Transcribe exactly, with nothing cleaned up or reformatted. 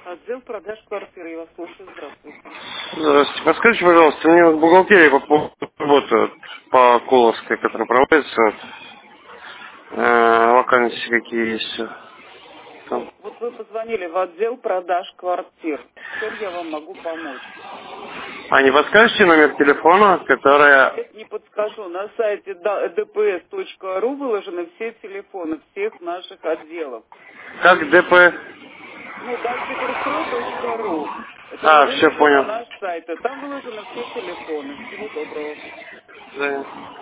Отдел продаж квартир, я вас слушаю, здравствуйте. Здравствуйте. Подскажите, пожалуйста, мне вот бухгалтерия по поводу работы вот, по Коловской, которая проводится, вот, э, вакансии какие есть. вот, Там. Вот вы позвонили в отдел продаж квартир. Чем я вам могу помочь? А не подскажете номер телефона, которая... Нет, не подскажу. На сайте д п с точка ру выложены все телефоны всех наших отделов. Как ДП? Ну, дальсекрстрой точка ру. Это А, все ссылочка на понял. наш сайт. И там выложены все телефоны. Всего доброго. Да.